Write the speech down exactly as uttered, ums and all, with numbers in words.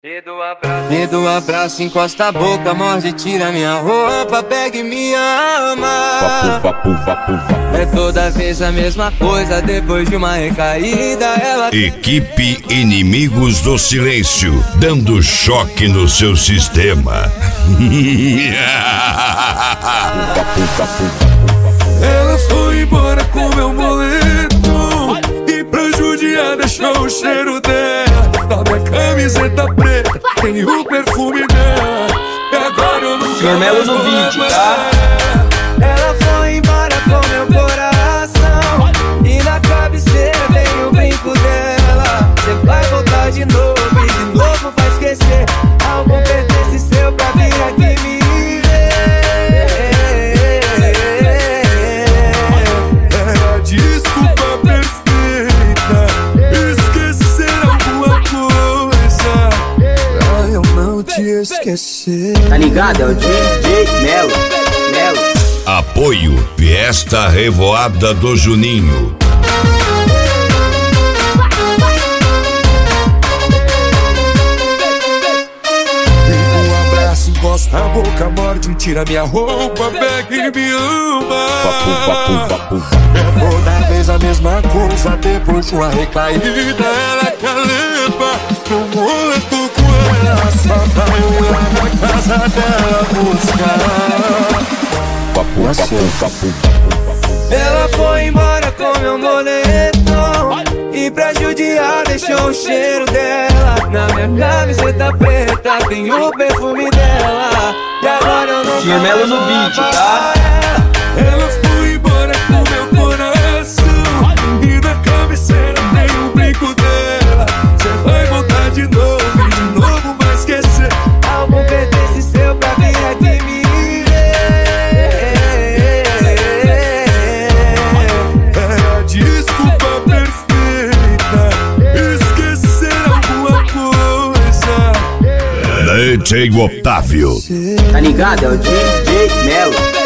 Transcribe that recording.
Me dá um abraço, me dá um abraço, encosta a boca, morde, tira minha roupa, pega e me ama. Vapu, vapu, vapu, vapu. É toda vez a mesma coisa, depois de uma recaída ela... Equipe Inimigos do Silêncio, dando choque no seu sistema. Ela foi embora com meu boleto e pra judiar deixou o cheiro dela. Na minha camiseta preta tem o perfume dela. E agora eu não senhor Melo no vídeo, tá? Ela foi embora com meu coração e na cabeceira tem o brinco dela. Você vai voltar de novo e de novo vai esquecer. Algum pertence seu pra vir aqui me esquecer. Tá ligado? É o D J Melo. Melo. Apoio Fiesta Revoada do Juninho. Um abraço, encosta a boca, morde, tira minha roupa, pega e me ama. Vapu, vapu, vapu, vapu. É toda vez a mesma coisa, depois de uma recaída ela caleba. Meu amor, eu tô com ela, só pra eu lá na casa dela buscar. Vapu, vapu, vapu, vapu. Ela foi embora com meu moletom e pra judiar deixou o cheiro dela. Na minha camiseta preta tem o perfume dela. E agora eu não senhor Melo no vídeo, tá? Ela foi embora com meu coração e na cabeceira tem o brinco dela. Você vai voltar de novo e de novo vai esquecer. Algum pertence seu pra vir aqui me D J Otávio. Tá ligado? É o D J Melo.